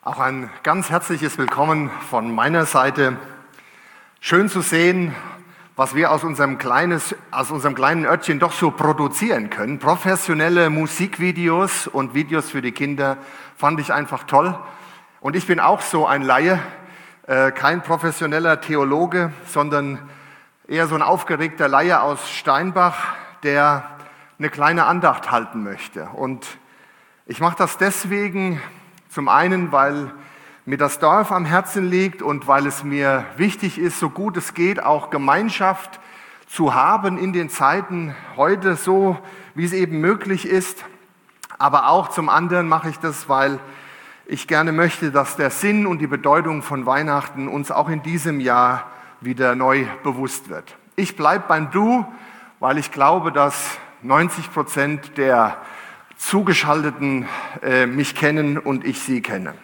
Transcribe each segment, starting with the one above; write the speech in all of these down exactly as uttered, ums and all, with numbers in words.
Auch ein ganz herzliches Willkommen von meiner Seite. Schön zu sehen, was wir aus unserem, kleines, aus unserem kleinen Örtchen doch so produzieren können. Professionelle Musikvideos und Videos für die Kinder fand ich einfach toll. Und ich bin auch so ein Laie, äh, kein professioneller Theologe, sondern eher so ein aufgeregter Laie aus Steinbach, der eine kleine Andacht halten möchte. Und ich mache das deswegen, zum einen, weil mir das Dorf am Herzen liegt und weil es mir wichtig ist, so gut es geht, auch Gemeinschaft zu haben in den Zeiten heute, so wie es eben möglich ist. Aber auch zum anderen mache ich das, weil ich gerne möchte, dass der Sinn und die Bedeutung von Weihnachten uns auch in diesem Jahr wieder neu bewusst wird. Ich bleibe beim Du, weil ich glaube, dass neunzig Prozent der Zugeschalteten äh, mich kennen und ich sie kenne.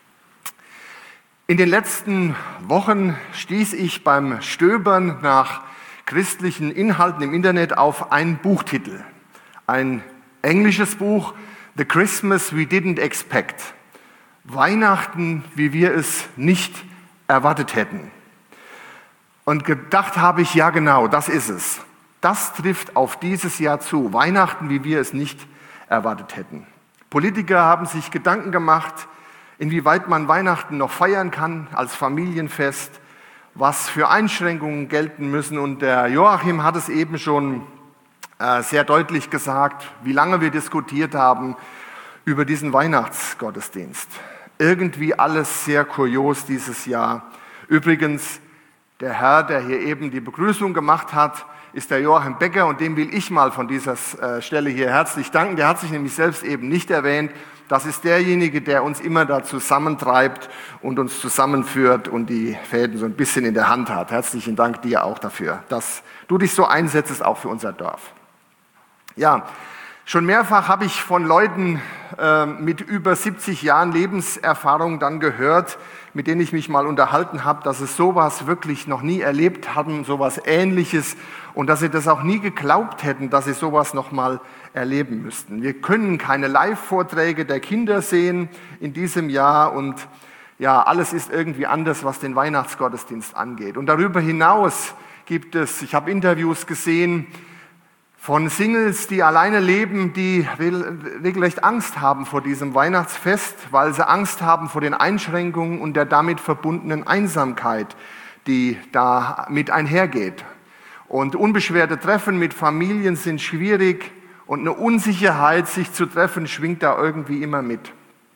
In den letzten Wochen stieß ich beim Stöbern nach christlichen Inhalten im Internet auf einen Buchtitel. Ein englisches Buch, The Christmas We Didn't Expect. Weihnachten, wie wir es nicht erwartet hätten. Und gedacht habe ich, ja genau, das ist es. Das trifft auf dieses Jahr zu. Weihnachten, wie wir es nicht erwartet hätten. Politiker haben sich Gedanken gemacht, inwieweit man Weihnachten noch feiern kann als Familienfest, was für Einschränkungen gelten müssen. Und der Joachim hat es eben schon äh, sehr deutlich gesagt, wie lange wir diskutiert haben über diesen Weihnachtsgottesdienst. Irgendwie alles sehr kurios dieses Jahr. Übrigens, der Herr, der hier eben die Begrüßung gemacht hat, ist der Joachim Becker, und dem will ich mal von dieser Stelle hier herzlich danken. Der hat sich nämlich selbst eben nicht erwähnt. Das ist derjenige, der uns immer da zusammentreibt und uns zusammenführt und die Fäden so ein bisschen in der Hand hat. Herzlichen Dank dir auch dafür, dass du dich so einsetzt, auch für unser Dorf. Ja, schon mehrfach habe ich von Leuten äh, mit über siebzig Jahren Lebenserfahrung dann gehört, mit denen ich mich mal unterhalten habe, dass es sowas wirklich noch nie erlebt haben, sowas Ähnliches, und dass sie das auch nie geglaubt hätten, dass sie sowas noch mal erleben müssten. Wir können keine Live-Vorträge der Kinder sehen in diesem Jahr, und ja, alles ist irgendwie anders, was den Weihnachtsgottesdienst angeht. Und darüber hinaus gibt es, ich habe Interviews gesehen von Singles, die alleine leben, die regelrecht Angst haben vor diesem Weihnachtsfest, weil sie Angst haben vor den Einschränkungen und der damit verbundenen Einsamkeit, die da mit einhergeht. Und unbeschwerte Treffen mit Familien sind schwierig, und eine Unsicherheit, sich zu treffen, schwingt da irgendwie immer mit.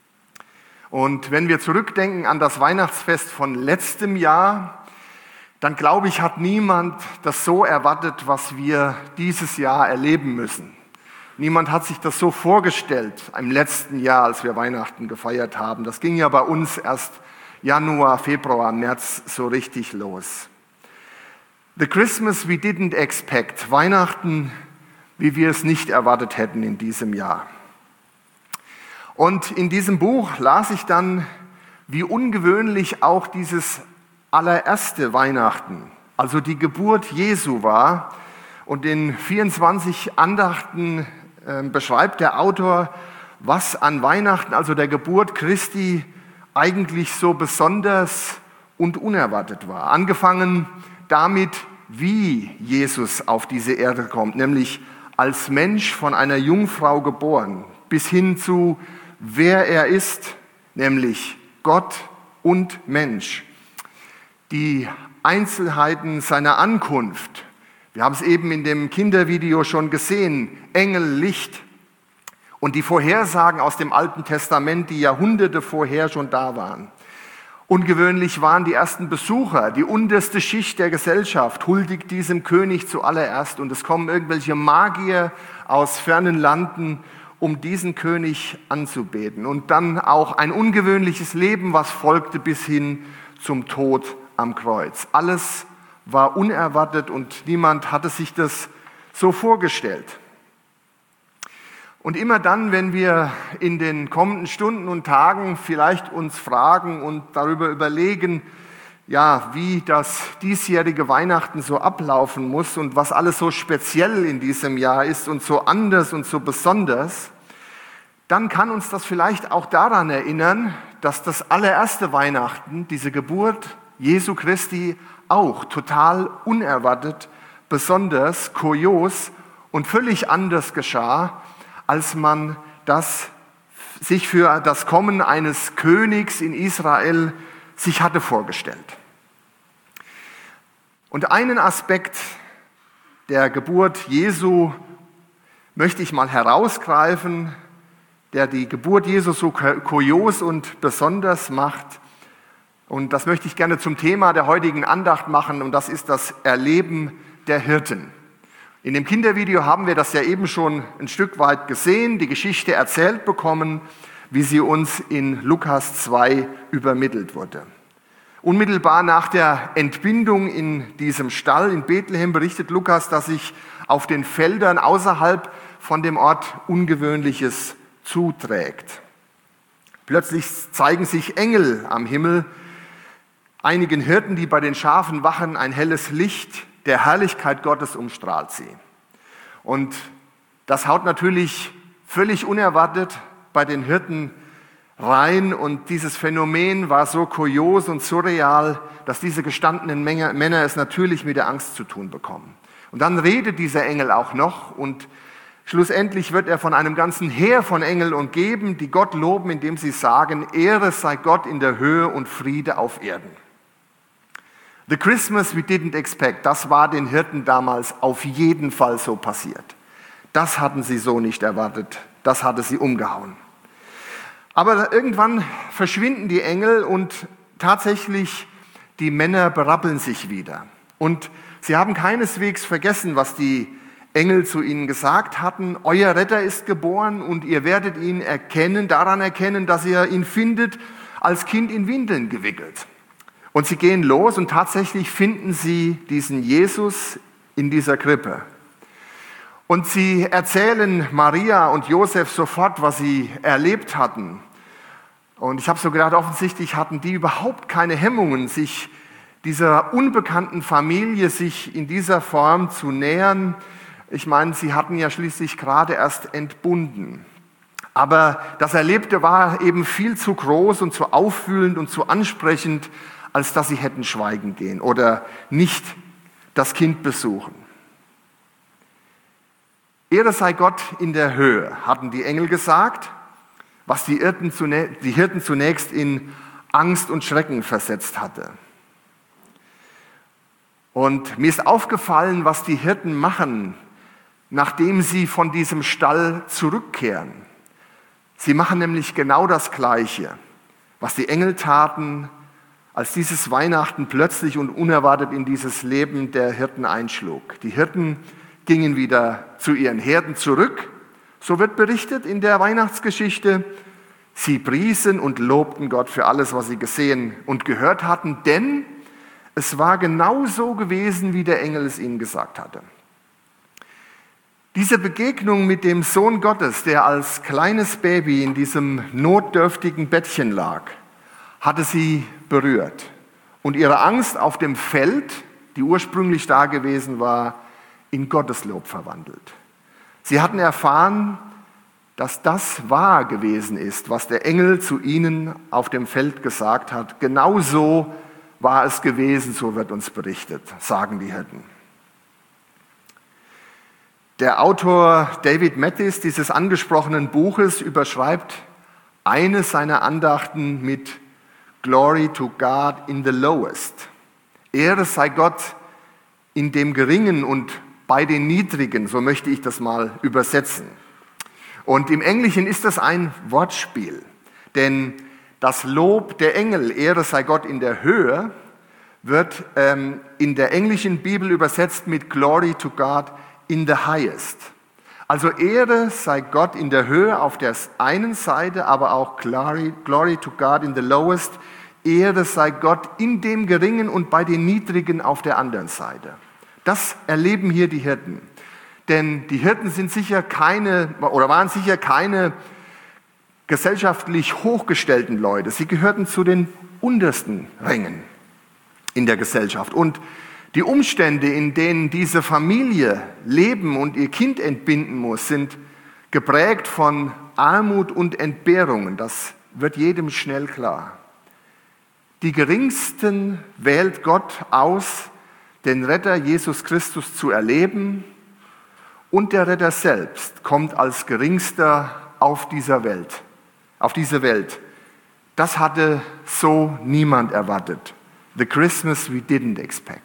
Und wenn wir zurückdenken an das Weihnachtsfest von letztem Jahr, dann glaube ich, hat niemand das so erwartet, was wir dieses Jahr erleben müssen. Niemand hat sich das so vorgestellt im letzten Jahr, als wir Weihnachten gefeiert haben. Das ging ja bei uns erst Januar, Februar, März so richtig los. The Christmas we didn't expect. Weihnachten, wie wir es nicht erwartet hätten in diesem Jahr. Und in diesem Buch las ich dann, wie ungewöhnlich auch dieses allererste Weihnachten, also die Geburt Jesu war. Und in vierundzwanzig Andachten äh, beschreibt der Autor, was an Weihnachten, also der Geburt Christi, eigentlich so besonders und unerwartet war. Angefangen damit, wie Jesus auf diese Erde kommt, nämlich als Mensch von einer Jungfrau geboren, bis hin zu wer er ist, nämlich Gott und Mensch. Die Einzelheiten seiner Ankunft, wir haben es eben in dem Kindervideo schon gesehen, Engel, Licht, und die Vorhersagen aus dem Alten Testament, die Jahrhunderte vorher schon da waren. Ungewöhnlich waren die ersten Besucher, die unterste Schicht der Gesellschaft huldigt diesem König zuallererst, und es kommen irgendwelche Magier aus fernen Landen, um diesen König anzubeten. Und dann auch ein ungewöhnliches Leben, was folgte bis hin zum Tod am Kreuz. Alles war unerwartet und niemand hatte sich das so vorgestellt. Und immer dann, wenn wir in den kommenden Stunden und Tagen vielleicht uns fragen und darüber überlegen, ja, wie das diesjährige Weihnachten so ablaufen muss und was alles so speziell in diesem Jahr ist und so anders und so besonders, dann kann uns das vielleicht auch daran erinnern, dass das allererste Weihnachten, diese Geburt Jesu Christi, auch total unerwartet, besonders kurios und völlig anders geschah, als man das sich für das Kommen eines Königs in Israel sich hatte vorgestellt. Und einen Aspekt der Geburt Jesu möchte ich mal herausgreifen, der die Geburt Jesu so kurios und besonders macht. Und das möchte ich gerne zum Thema der heutigen Andacht machen, und das ist das Erleben der Hirten. In dem Kindervideo haben wir das ja eben schon ein Stück weit gesehen, die Geschichte erzählt bekommen, wie sie uns in Lukas zwei übermittelt wurde. Unmittelbar nach der Entbindung in diesem Stall in Bethlehem berichtet Lukas, dass sich auf den Feldern außerhalb von dem Ort Ungewöhnliches zuträgt. Plötzlich zeigen sich Engel am Himmel, einigen Hirten, die bei den Schafen wachen, ein helles Licht der Herrlichkeit Gottes umstrahlt sie. Und das haut natürlich völlig unerwartet bei den Hirten rein, und dieses Phänomen war so kurios und surreal, dass diese gestandenen Männer es natürlich mit der Angst zu tun bekommen. Und dann redet dieser Engel auch noch, und schlussendlich wird er von einem ganzen Heer von Engeln umgeben, die Gott loben, indem sie sagen: Ehre sei Gott in der Höhe und Friede auf Erden. The Christmas we didn't expect, das war den Hirten damals auf jeden Fall so passiert. Das hatten sie so nicht erwartet, das hatte sie umgehauen. Aber irgendwann verschwinden die Engel, und tatsächlich die Männer berappeln sich wieder. Und sie haben keineswegs vergessen, was die Engel zu ihnen gesagt hatten: Euer Retter ist geboren, und ihr werdet ihn erkennen, daran erkennen, dass ihr ihn findet, als Kind in Windeln gewickelt. Und sie gehen los, und tatsächlich finden sie diesen Jesus in dieser Krippe. Und sie erzählen Maria und Josef sofort, was sie erlebt hatten. Und ich habe so gedacht, offensichtlich hatten die überhaupt keine Hemmungen, sich dieser unbekannten Familie sich in dieser Form zu nähern. Ich meine, sie hatten ja schließlich gerade erst entbunden. Aber das Erlebte war eben viel zu groß und zu aufwühlend und zu ansprechend, als dass sie hätten schweigen gehen oder nicht das Kind besuchen. Ehre sei Gott in der Höhe, hatten die Engel gesagt, was die Hirten zunächst in Angst und Schrecken versetzt hatte. Und mir ist aufgefallen, was die Hirten machen, nachdem sie von diesem Stall zurückkehren. Sie machen nämlich genau das Gleiche, was die Engel taten, als dieses Weihnachten plötzlich und unerwartet in dieses Leben der Hirten einschlug. Die Hirten gingen wieder zu ihren Herden zurück, so wird berichtet in der Weihnachtsgeschichte. Sie priesen und lobten Gott für alles, was sie gesehen und gehört hatten, denn es war genau so gewesen, wie der Engel es ihnen gesagt hatte. Diese Begegnung mit dem Sohn Gottes, der als kleines Baby in diesem notdürftigen Bettchen lag, hatte sie berührt. Und ihre Angst auf dem Feld, die ursprünglich da gewesen war, in Gotteslob verwandelt. Sie hatten erfahren, dass das wahr gewesen ist, was der Engel zu ihnen auf dem Feld gesagt hat. Genau so war es gewesen, so wird uns berichtet, sagen die Hirten. Der Autor David Mathis dieses angesprochenen Buches überschreibt eine seiner Andachten mit Glory to God in the lowest. Ehre sei Gott in dem Geringen und bei den Niedrigen, so möchte ich das mal übersetzen. Und im Englischen ist das ein Wortspiel, denn das Lob der Engel, Ehre sei Gott in der Höhe, wird ähm, in der englischen Bibel übersetzt mit Glory to God in the highest. Also Ehre sei Gott in der Höhe auf der einen Seite, aber auch Glory, Glory to God in the lowest. Ehre sei Gott in dem Geringen und bei den Niedrigen auf der anderen Seite. Das erleben hier die Hirten. Denn die Hirten sind sicher keine, oder waren sicher keine gesellschaftlich hochgestellten Leute. Sie gehörten zu den untersten Rängen in der Gesellschaft. Und die Umstände, in denen diese Familie leben und ihr Kind entbinden muss, sind geprägt von Armut und Entbehrungen. Das wird jedem schnell klar. Die Geringsten wählt Gott aus, den Retter Jesus Christus zu erleben, und der Retter selbst kommt als Geringster auf dieser Welt, auf diese Welt. Das hatte so niemand erwartet. The Christmas we didn't expect.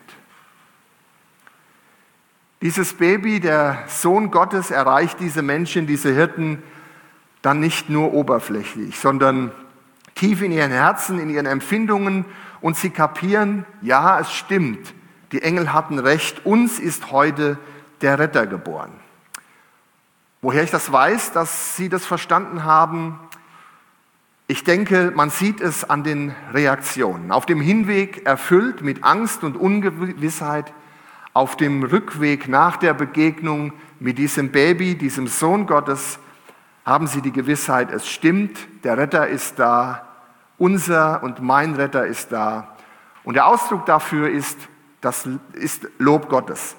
Dieses Baby, der Sohn Gottes, erreicht diese Menschen, diese Hirten, dann nicht nur oberflächlich, sondern tief in ihren Herzen, in ihren Empfindungen, und sie kapieren, ja, es stimmt, die Engel hatten recht, uns ist heute der Retter geboren. Woher ich das weiß, dass sie das verstanden haben? Ich denke, man sieht es an den Reaktionen. Auf dem Hinweg erfüllt mit Angst und Ungewissheit, auf dem Rückweg nach der Begegnung mit diesem Baby, diesem Sohn Gottes, haben sie die Gewissheit, es stimmt, der Retter ist da, unser und mein Retter ist da. Und der Ausdruck dafür ist, das ist Lob Gottes.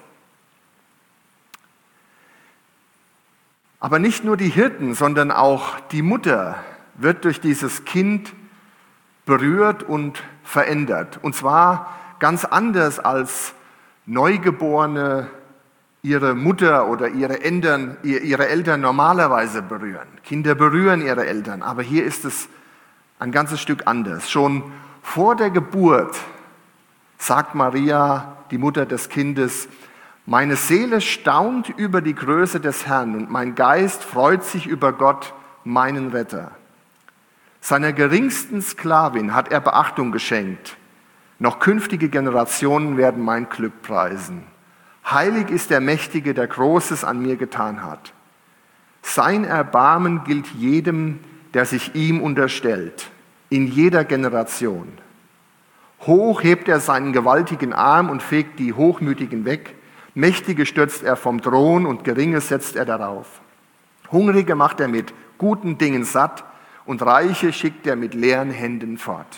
Aber nicht nur die Hirten, sondern auch die Mutter wird durch dieses Kind berührt und verändert. Und zwar ganz anders als Neugeborene ihre Mutter oder ihre Eltern, ihre Eltern normalerweise berühren. Kinder berühren ihre Eltern, aber hier ist es ein ganzes Stück anders. Schon vor der Geburt sagt Maria, die Mutter des Kindes, meine Seele staunt über die Größe des Herrn und mein Geist freut sich über Gott, meinen Retter. Seiner geringsten Sklavin hat er Beachtung geschenkt. Noch künftige Generationen werden mein Glück preisen. Heilig ist der Mächtige, der Großes an mir getan hat. Sein Erbarmen gilt jedem, der sich ihm unterstellt, in jeder Generation. Hoch hebt er seinen gewaltigen Arm und fegt die Hochmütigen weg. Mächtige stürzt er vom Thron und Geringe setzt er darauf. Hungrige macht er mit guten Dingen satt und Reiche schickt er mit leeren Händen fort.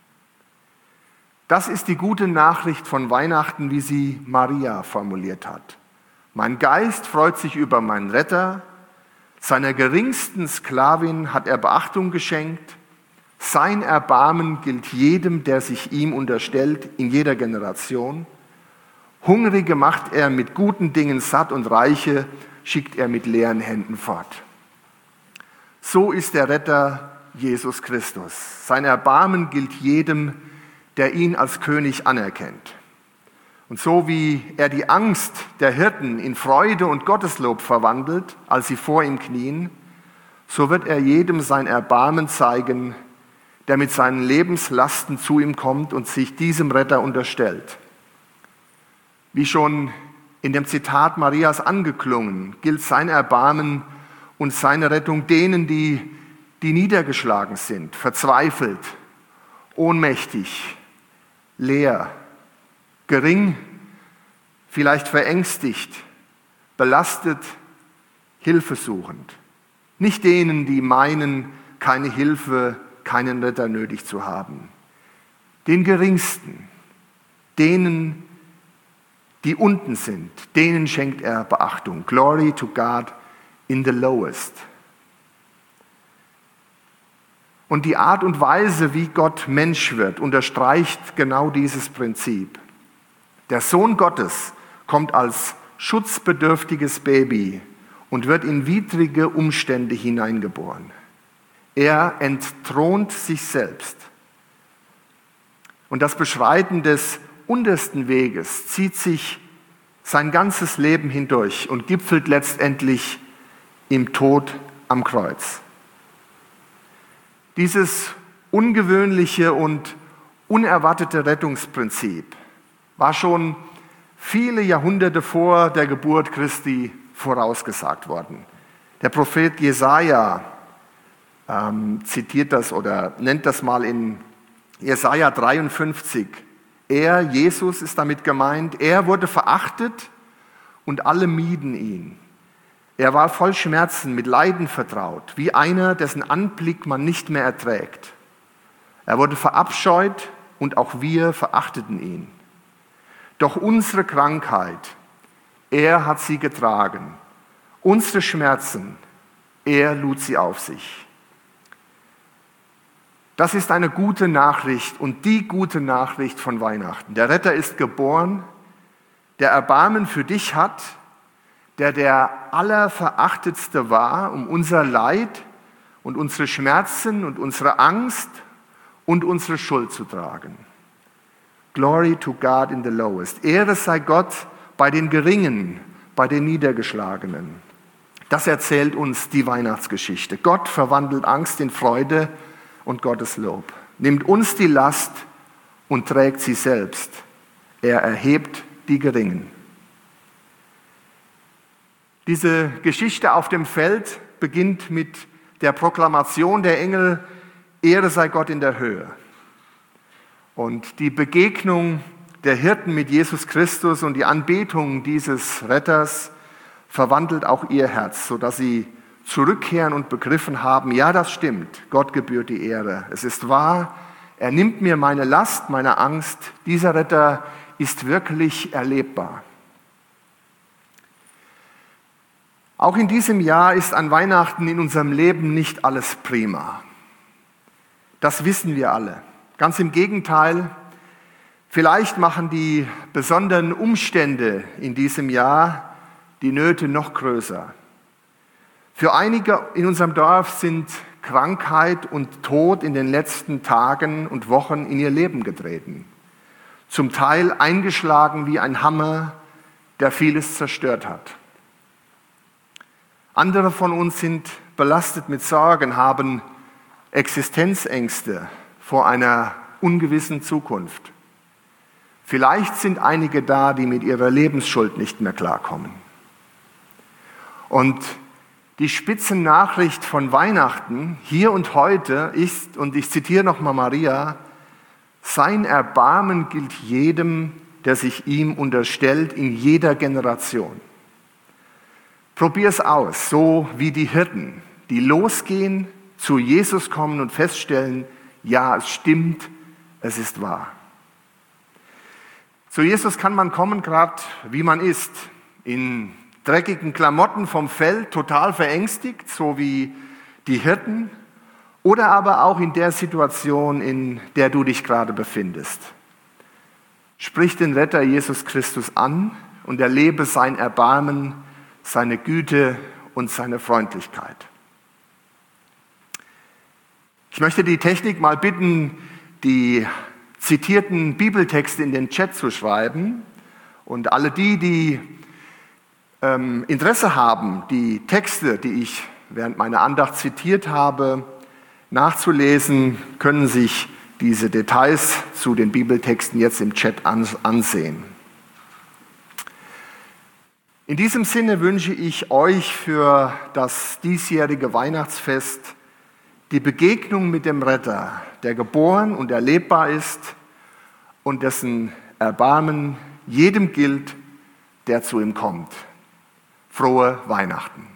Das ist die gute Nachricht von Weihnachten, wie sie Maria formuliert hat. Mein Geist freut sich über meinen Retter, seiner geringsten Sklavin hat er Beachtung geschenkt, sein Erbarmen gilt jedem, der sich ihm unterstellt, in jeder Generation. Hungrige macht er mit guten Dingen satt und Reiche schickt er mit leeren Händen fort. So ist der Retter Jesus Christus. Sein Erbarmen gilt jedem, der ihn als König anerkennt. Und so wie er die Angst der Hirten in Freude und Gotteslob verwandelt, als sie vor ihm knien, so wird er jedem sein Erbarmen zeigen, der mit seinen Lebenslasten zu ihm kommt und sich diesem Retter unterstellt. Wie schon in dem Zitat Marias angeklungen, gilt sein Erbarmen und seine Rettung denen, die, die niedergeschlagen sind, verzweifelt, ohnmächtig, leer, gering, vielleicht verängstigt, belastet, hilfesuchend. Nicht denen, die meinen, keine Hilfe, keinen Retter nötig zu haben. Den Geringsten, denen, die unten sind, denen schenkt er Beachtung. Glory to God in the lowest. Und die Art und Weise, wie Gott Mensch wird, unterstreicht genau dieses Prinzip. Der Sohn Gottes kommt als schutzbedürftiges Baby und wird in widrige Umstände hineingeboren. Er entthront sich selbst. Und das Beschreiten des untersten Weges zieht sich sein ganzes Leben hindurch und gipfelt letztendlich im Tod am Kreuz. Dieses ungewöhnliche und unerwartete Rettungsprinzip war schon viele Jahrhunderte vor der Geburt Christi vorausgesagt worden. Der Prophet Jesaja ähm, zitiert das oder nennt das mal in Jesaja dreiundfünfzig. Er, Jesus ist damit gemeint, er wurde verachtet und alle mieden ihn. Er war voll Schmerzen, mit Leiden vertraut, wie einer, dessen Anblick man nicht mehr erträgt. Er wurde verabscheut und auch wir verachteten ihn. Doch unsere Krankheit, er hat sie getragen. Unsere Schmerzen, er lud sie auf sich. Das ist eine gute Nachricht und die gute Nachricht von Weihnachten. Der Retter ist geboren, der Erbarmen für dich hat, der der Allerverachtetste war, um unser Leid und unsere Schmerzen und unsere Angst und unsere Schuld zu tragen. Glory to God in the lowest. Ehre sei Gott bei den Geringen, bei den Niedergeschlagenen. Das erzählt uns die Weihnachtsgeschichte. Gott verwandelt Angst in Freude und Gottes Lob. Nimmt uns die Last und trägt sie selbst. Er erhebt die Geringen. Diese Geschichte auf dem Feld beginnt mit der Proklamation der Engel, Ehre sei Gott in der Höhe. Und die Begegnung der Hirten mit Jesus Christus und die Anbetung dieses Retters verwandelt auch ihr Herz, sodass sie zurückkehren und begriffen haben, ja, das stimmt, Gott gebührt die Ehre. Es ist wahr, er nimmt mir meine Last, meine Angst. Dieser Retter ist wirklich erlebbar. Auch in diesem Jahr ist an Weihnachten in unserem Leben nicht alles prima. Das wissen wir alle. Ganz im Gegenteil, vielleicht machen die besonderen Umstände in diesem Jahr die Nöte noch größer. Für einige in unserem Dorf sind Krankheit und Tod in den letzten Tagen und Wochen in ihr Leben getreten. Zum Teil eingeschlagen wie ein Hammer, der vieles zerstört hat. Andere von uns sind belastet mit Sorgen, haben Existenzängste vor einer ungewissen Zukunft. Vielleicht sind einige da, die mit ihrer Lebensschuld nicht mehr klarkommen. Und die Spitzennachricht von Weihnachten hier und heute ist, und ich zitiere nochmal Maria, sein Erbarmen gilt jedem, der sich ihm unterstellt, in jeder Generation. Probier es aus, so wie die Hirten, die losgehen, zu Jesus kommen und feststellen, ja, es stimmt, es ist wahr. Zu Jesus kann man kommen, gerade wie man ist, in dreckigen Klamotten vom Feld, total verängstigt, so wie die Hirten, oder aber auch in der Situation, in der du dich gerade befindest. Sprich den Retter Jesus Christus an und erlebe sein Erbarmen, seine Güte und seine Freundlichkeit. Ich möchte die Technik mal bitten, die zitierten Bibeltexte in den Chat zu schreiben. Und alle die, die ähm, Interesse haben, die Texte, die ich während meiner Andacht zitiert habe, nachzulesen, können sich diese Details zu den Bibeltexten jetzt im Chat ansehen. In diesem Sinne wünsche ich euch für das diesjährige Weihnachtsfest die Begegnung mit dem Retter, der geboren und erlebbar ist und dessen Erbarmen jedem gilt, der zu ihm kommt. Frohe Weihnachten.